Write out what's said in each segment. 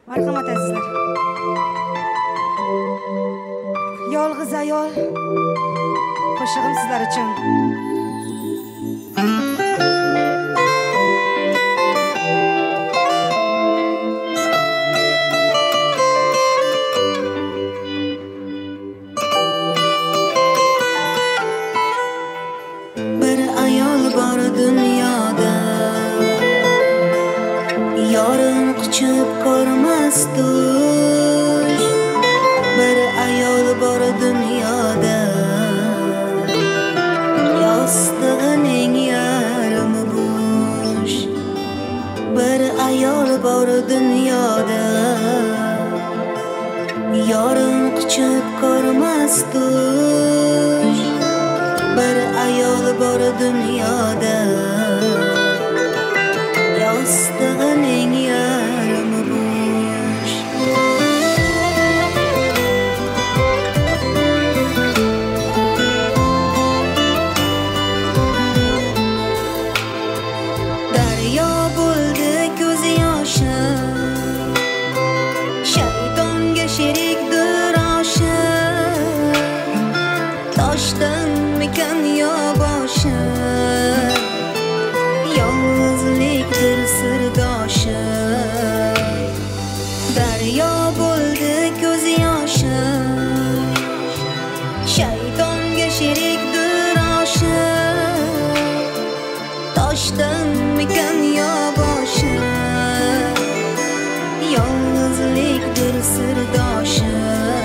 Marhamat azizlar. Yolg'iz ayol. Qo'shig'im sizlar uchun. Bir ayol bor dunyoda, yorim quchib ko'rmas dush. Bir ayol bor dunyoda, yostig'ining yarmi bo'sh. Bir ayol bor dunyoda, yorim quchib ko'rmas dush. Bir ayol bor dunyoda, yostig'ining yarmi bo'sh. Daryo bo'ldi ko'z yoshim, shaytonga sherikdir oshim. Toshdanmikan yo boshim, yolg'izlikdir sirdoshim. Daryo bo'ldi ko'z yoshim, shaytonga sherikdir oshim. Toshdanmikan yo boshim, yolg'izlikdir sirdoshim.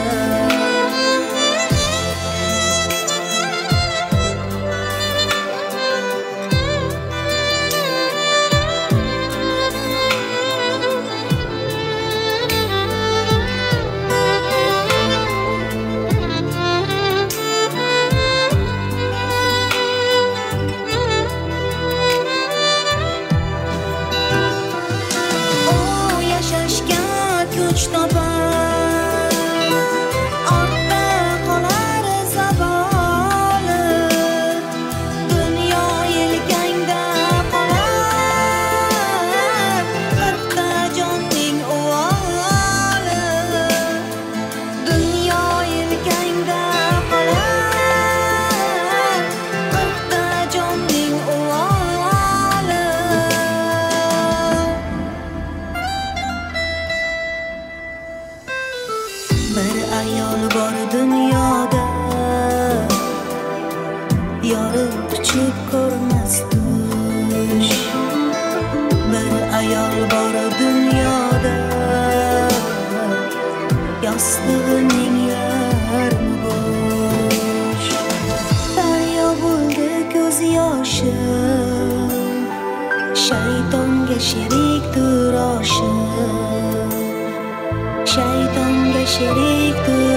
Kuch topar, ortda qolar zavoli. Dunyo yelkangda qolar, qirqta jonning uvoli. Dunyo yelkangda qolar, qirqta jonning uvoli. Bir ayol bor dunyoda, yorim quchib ko'rmas dush. Bir ayol bor dunyoda, yostig'ining yarmi bo'sh. Daryo bo'ldi ko'z yoshim, shaytonga sherikdir oshim. Shaytonga sherikdir